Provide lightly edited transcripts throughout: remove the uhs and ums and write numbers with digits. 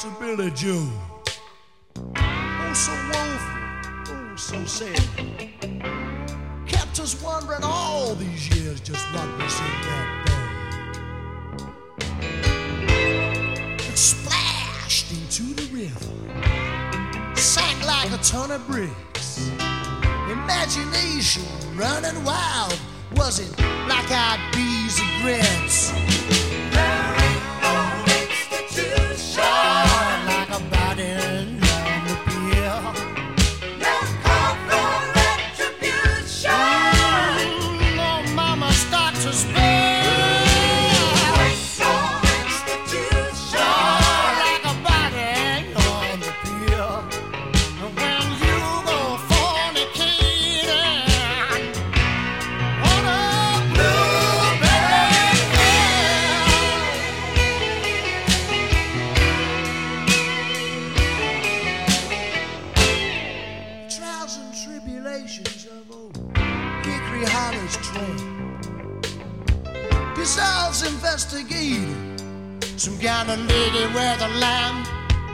to Billy Joe. Oh, so woeful, oh, so sad. Kept us wondering all these years just what was in that bag. It splashed into the river, sank like a ton of bricks. Imagination running wild, was it black-eyed peas and grits? There ain't no institution like a body on the pier. No call for retribution. Oh, mama, start to spell. Ain't no institution like a body on the pier. When you go fornicating on a blueberry hill. Trials and tribulations of old Hickory Hollis train dissolves investigating some kind of lady with a lamb.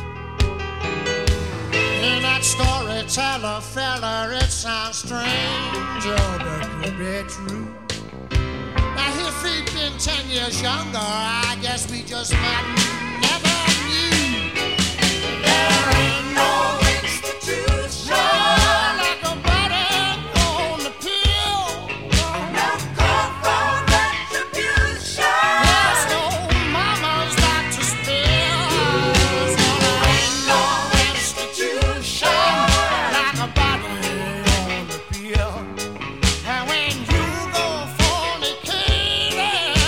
In that storyteller fella, it sounds strange, oh, but could be true. Now if he'd been 10 years younger, I guess we just might never knew. There ain't no institution like a body on the pill. No call for retribution. There's no mama's got to spill. Ain't no institution like a body on the pill. And when you go fornicating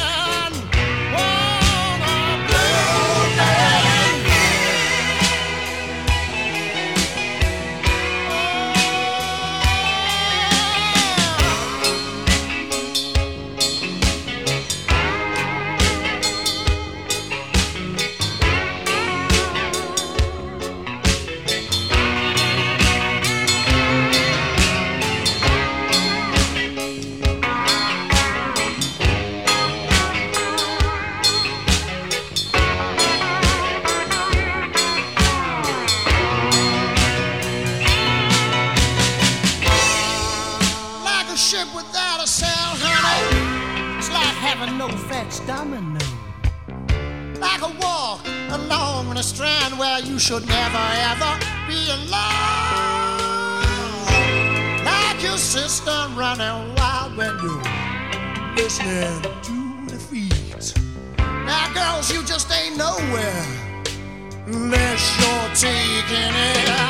on a blueberry like a ship without a sail, honey. It's like having no fixed domino. Like a walk along the strand where you should never ever be alone. Like your sister running wild when you're listening to the feet. Now, girls, you just ain't nowhere unless you're taking it